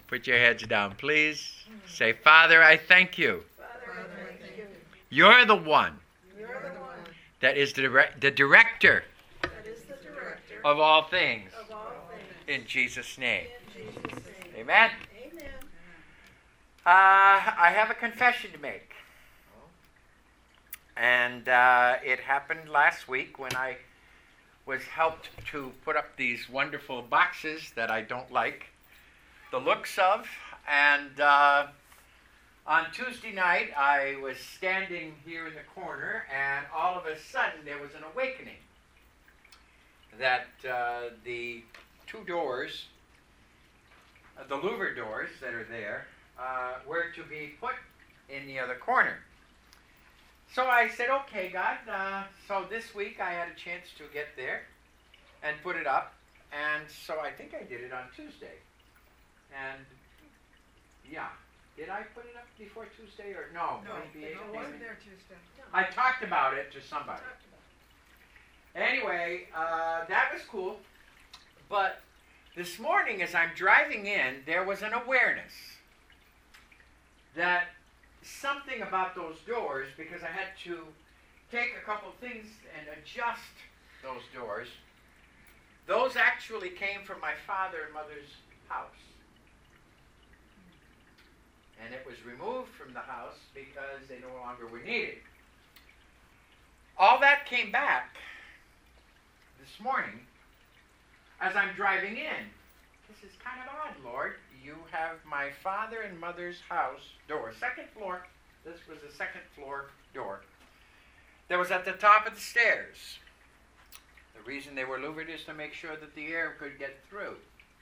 Put your heads down, please. Say, Father, I thank you. Father, I thank you. You're the one You're the one that is the director that is the director of all things. of all things. In Jesus' name. In Jesus' name. Amen. Amen. I have a confession to make. And it happened last week when I was helped to put up these wonderful boxes that I don't like the looks of. And on Tuesday night, I was standing here in the corner, and all of a sudden there was an awakening that the two doors, the louver doors that are there, were to be put in the other corner. So I said, okay, God. So this week I had a chance to get there and put it up. And so I think I did it on Tuesday. And yeah, did I put it up before Tuesday or no? Maybe it wasn't there Tuesday. I talked about it to somebody. Anyway, that was cool. But this morning as I'm driving in, there was an awareness that something about those doors, because I had to take a couple things and adjust those doors. Those actually came from my father and mother's house. And it was removed from the house because they no longer were needed. All that came back this morning as I'm driving in. This is kind of odd, Lord. You have my father and mother's house door, second floor. This was the second floor door that was at the top of the stairs. The reason they were louvered is to make sure that the air could get through.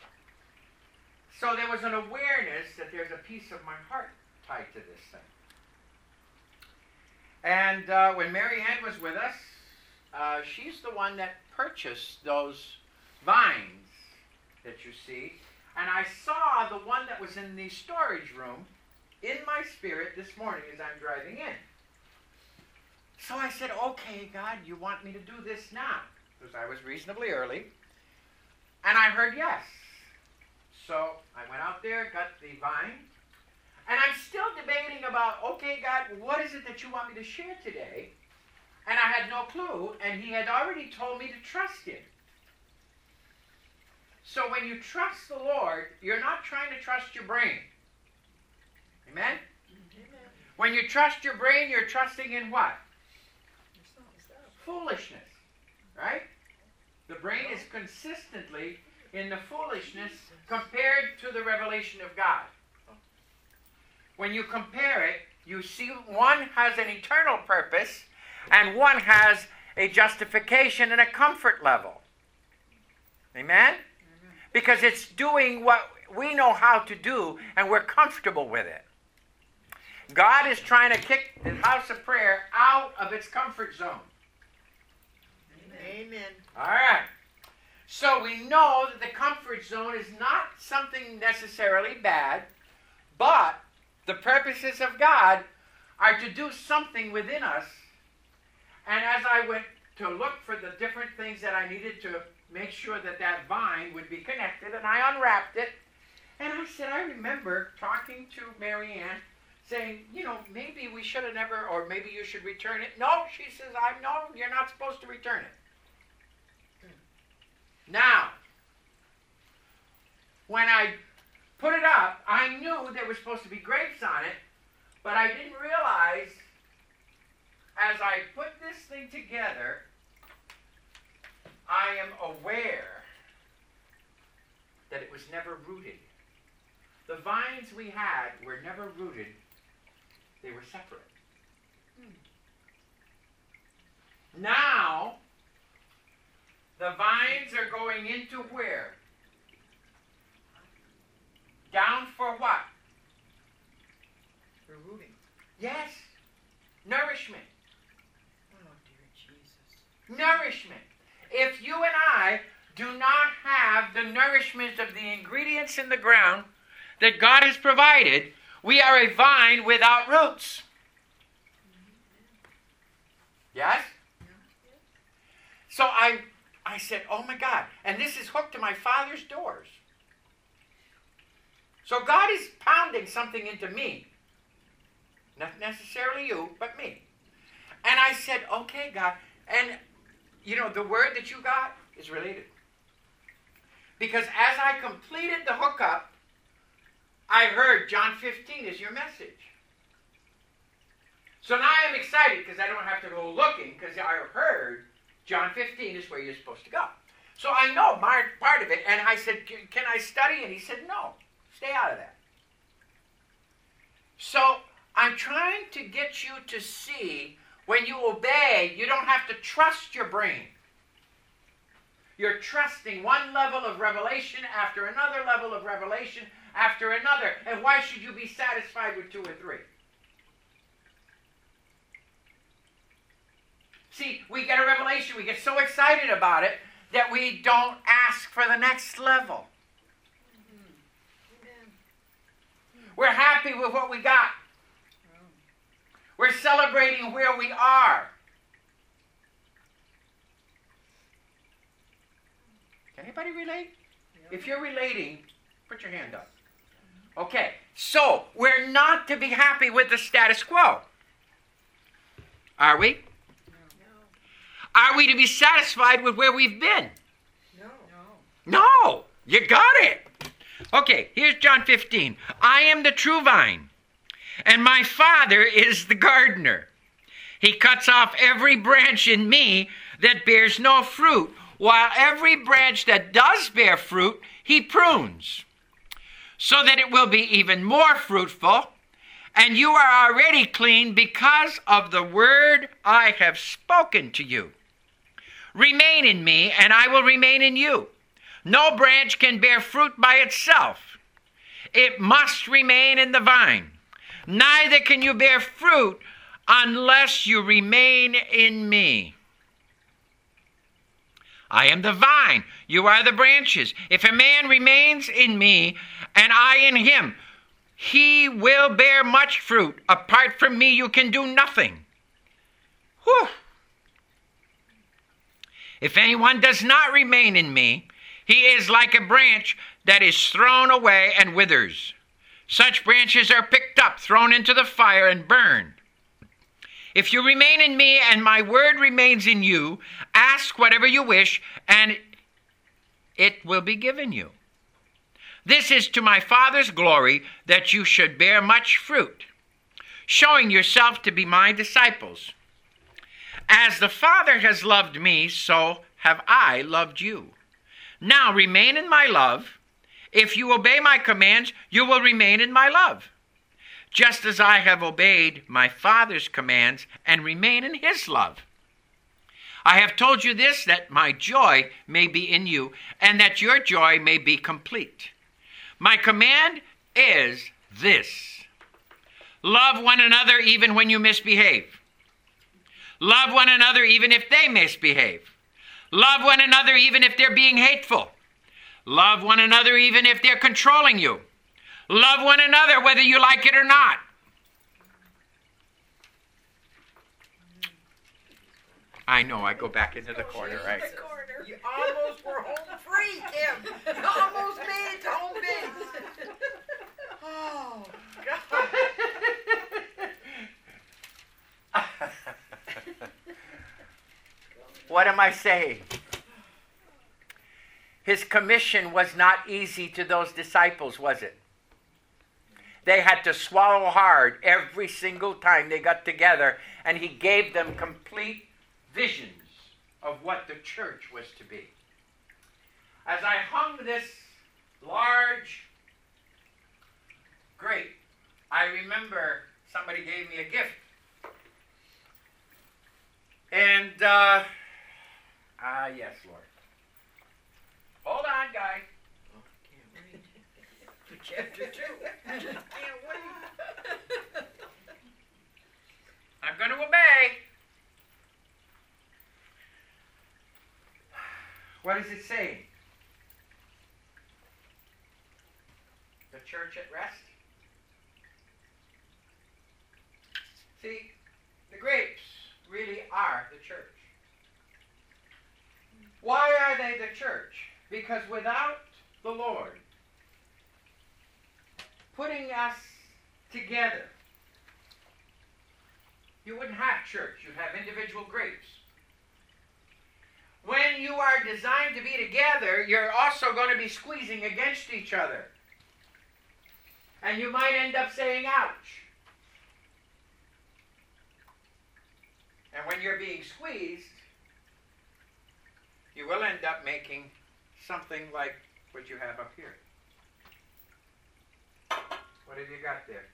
So there was an awareness that there's a piece of my heart tied to this thing. And when Mary Ann was with us, she's the one that purchased those vines that you see. And I saw the one that was in the storage room in my spirit this morning as I'm driving in. So I said, okay, God, you want me to do this now? Because I was reasonably early. And I heard yes. So I went out there, got the vine. And I'm still debating about, okay, God, what is it that you want me to share today? And I had no clue. And he had already told me to trust him. So when you trust the Lord, you're not trying to trust your brain. Amen? Amen. When you trust your brain, you're trusting in what? Foolishness. Right? The brain is consistently in the foolishness compared to the revelation of God. When you compare it, you see one has an eternal purpose and one has a justification and a comfort level. Amen? Because it's doing what we know how to do and we're comfortable with it. God is trying to kick the house of prayer out of its comfort zone. Amen. All right. So we know that the comfort zone is not something necessarily bad, but the purposes of God are to do something within us. And as I went to look for the different things that I needed to make sure that that vine would be connected, and I unwrapped it, and I said, I remember talking to Mary Ann, saying, maybe we should have never, or maybe you should return it. No, she says, no, you're not supposed to return it. Now, when I put it up, I knew there were supposed to be grapes on it, but I didn't realize, as I put this thing together, I am aware that it was never rooted. The vines we had were never rooted. They were separate. Now, the vines are going into where? Down for what? For rooting. Yes. Nourishment. Oh, dear Jesus. Nourishment. If you and I do not have the nourishment of the ingredients in the ground that God has provided, we are a vine without roots. Yes? So I said, oh my God. And this is hooked to my father's doors. So God is pounding something into me. Not necessarily you, but me. And I said, okay, God. And, you know, the word that you got is related. Because as I completed the hookup, I heard John 15 is your message. So now I'm excited because I don't have to go looking because I heard John 15 is where you're supposed to go. So I know part of it. And I said, can I study? And he said, no, stay out of that. So I'm trying to get you to see when you obey, you don't have to trust your brain. You're trusting one level of revelation after another level of revelation after another. And why should you be satisfied with 2 or 3? See, we get a revelation, we get so excited about it that we don't ask for the next level. We're happy with what we got. We're celebrating where we are. Can anybody relate? If you're relating, put your hand up. Okay, so we're not to be happy with the status quo. Are we? Are we to be satisfied with where we've been? No, you got it. Okay, here's John 15. I am the true vine, and my Father is the gardener. He cuts off every branch in me that bears no fruit, while every branch that does bear fruit, he prunes, so that it will be even more fruitful. And you are already clean because of the word I have spoken to you. Remain in me, and I will remain in you. No branch can bear fruit by itself. It must remain in the vine. Neither can you bear fruit unless you remain in me. I am the vine, you are the branches. If a man remains in me, and I in him, he will bear much fruit. Apart from me, you can do nothing. Whew. If anyone does not remain in me, he is like a branch that is thrown away and withers. Such branches are picked up, thrown into the fire, and burned. If you remain in me and my word remains in you, ask whatever you wish, and it will be given you. This is to my Father's glory, that you should bear much fruit, showing yourself to be my disciples. As the Father has loved me, so have I loved you. Now remain in my love. If you obey my commands, you will remain in my love, just as I have obeyed my Father's commands and remain in his love. I have told you this, that my joy may be in you, and that your joy may be complete. My command is this: love one another even when you misbehave. Love one another even if they misbehave. Love one another even if they're being hateful. Love one another even if they're controlling you. Love one another whether you like it or not. I know, I go back into the corner, right? You almost were home free, Tim. You almost made it to home base. Oh, God. What am I saying? His commission was not easy to those disciples, was it? They had to swallow hard every single time they got together, and he gave them complete visions of what the church was to be. As I hung this large grape, I remember somebody gave me a gift. And, yes, Lord. Hold on, guys. Oh, can't wait. For chapter 2. Can't wait. I'm going to obey. What is it saying? The church at rest? See, the grapes really are the church. Why are they the church? Because without the Lord, putting us together. You wouldn't have church. You'd have individual groups. When you are designed to be together, you're also going to be squeezing against each other. And you might end up saying, ouch. And when you're being squeezed, you will end up making something like what you have up here. What have you got there?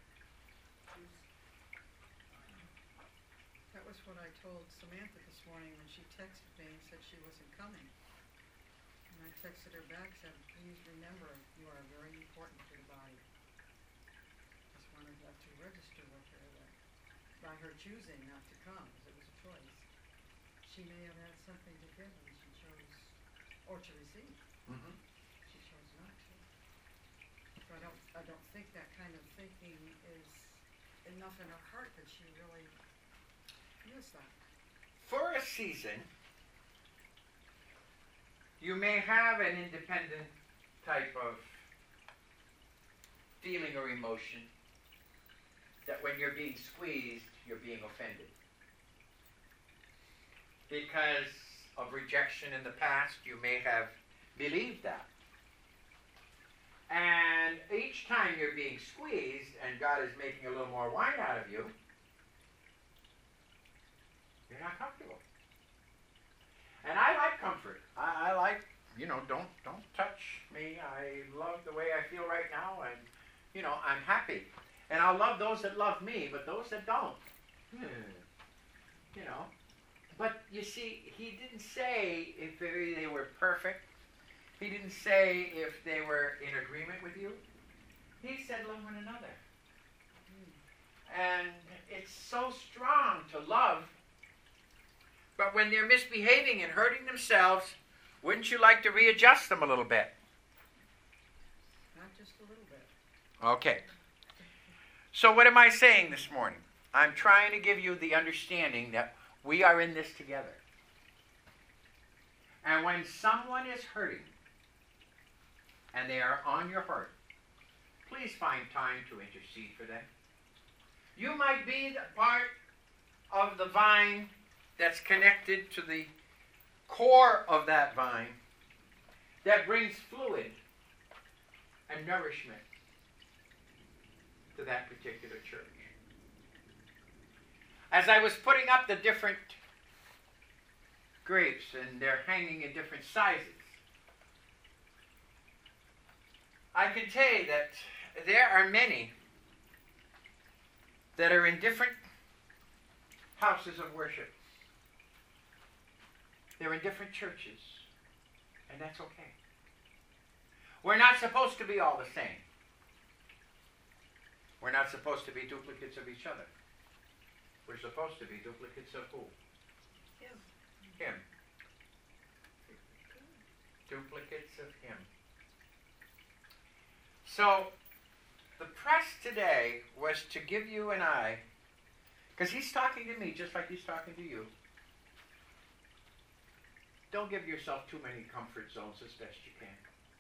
That was what I told Samantha this morning when she texted me and said she wasn't coming. And I texted her back, said, please remember, you are very important to the body. Just wanted to register with her that by her choosing not to come, because it was a choice, she may have had something to give and she chose, or to receive. Mm-hmm. She chose not to. So I don't think that kind of thinking is enough in her heart that she really knows that. For a season, you may have an independent type of feeling or emotion that when you're being squeezed, you're being offended. Because of rejection in the past, you may have believed that. And each time you're being squeezed and God is making a little more wine out of you, you're not comfortable. And I like comfort. I like, don't touch me. I love the way I feel right now, and, I'm happy. And I'll love those that love me, but those that don't, But you see, he didn't say if they were perfect. He didn't say if they were in agreement with you. He said love one another. And it's so strong to love. But when they're misbehaving and hurting themselves, wouldn't you like to readjust them a little bit? Not just a little bit. Okay. So what am I saying this morning? I'm trying to give you the understanding that we are in this together. And when someone is hurting, and they are on your heart, please find time to intercede for them. You might be the part of the vine that's connected to the core of that vine that brings fluid and nourishment to that particular church. As I was putting up the different grapes, and they're hanging in different sizes, I can tell you that there are many that are in different houses of worship. They're in different churches, and that's okay. We're not supposed to be all the same. We're not supposed to be duplicates of each other. We're supposed to be duplicates of who? Him. Duplicates of him. So, the press today was to give you and I, because he's talking to me just like he's talking to you. Don't give yourself too many comfort zones as best you can.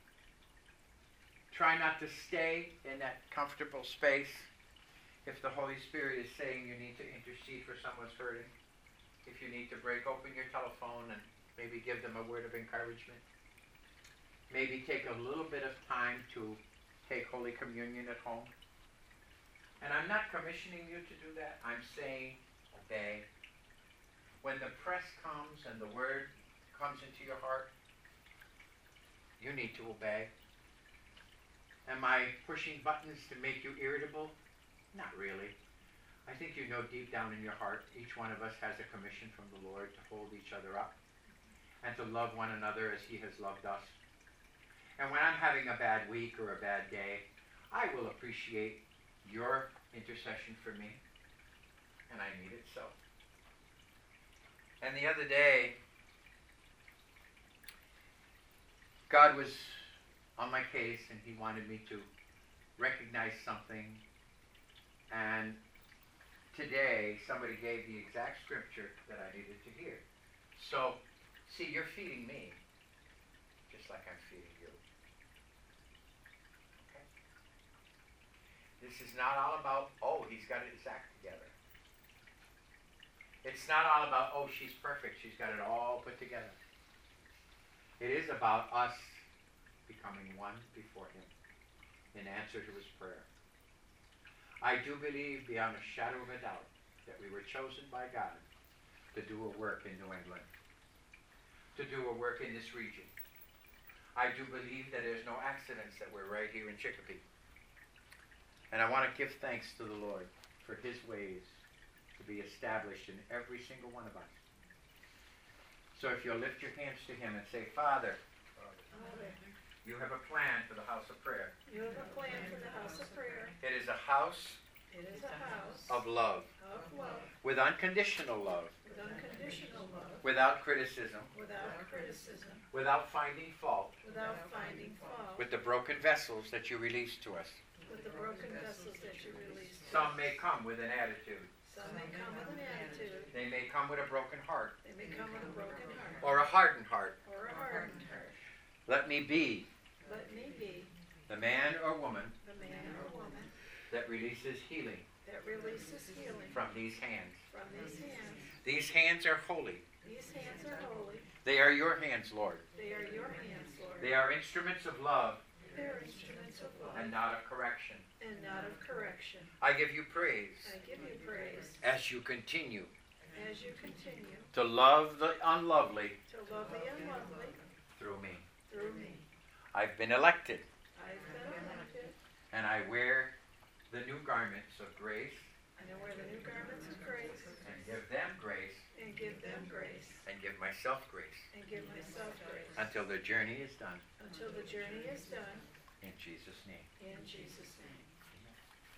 Try not to stay in that comfortable space. If the Holy Spirit is saying you need to intercede for someone's hurting, if you need to break open your telephone and maybe give them a word of encouragement, maybe take a little bit of time to take Holy Communion at home. And I'm not commissioning you to do that. I'm saying obey. When the press comes and the word comes into your heart, you need to obey. Am I pushing buttons to make you irritable? Not really. I think you know deep down in your heart, each one of us has a commission from the Lord to hold each other up and to love one another as he has loved us. And when I'm having a bad week or a bad day, I will appreciate your intercession for me, and I need it so. And the other day, God was on my case, and he wanted me to recognize something. And today, somebody gave the exact scripture that I needed to hear. So, see, you're feeding me just like I'm feeding you. Okay? This is not all about, oh, he's got his act together. It's not all about, oh, she's perfect. She's got it all put together. It is about us becoming one before him in answer to his prayer. I do believe beyond a shadow of a doubt that we were chosen by God to do a work in New England, to do a work in this region. I do believe that there's no accidents that we're right here in Chicopee. And I want to give thanks to the Lord for his ways to be established in every single one of us. So if you'll lift your hands to him and say, Father, you have a plan for the house of prayer. You have a plan for the house of prayer. It is a house It is a house of love, with unconditional love, with unconditional love, without criticism, without criticism, without finding fault, without finding fault, with the broken vessels that you release to us. with the broken vessels that you release. Some may come with an attitude. Some may come with an attitude. They may come with a broken heart They may come with a broken heart or a hardened heart. or a hardened heart. Let me be Let me be the man or woman the man or woman that releases healing that releases healing from these hands. from these hands. These hands are holy. These hands are holy. They are your hands, Lord. They are your hands, Lord. They are instruments of love They are instruments of love and not of correction. and not of correction. I give you praise I give you praise as you continue as you continue to love the unlovely to love the unlovely through me. through me. I've been elected, I've been elected, and I wear the new garments of grace and I wear the new garments of grace and give them grace and give them grace and give myself grace and give myself grace until the journey is done. until the journey is done In Jesus' name. in Jesus' name.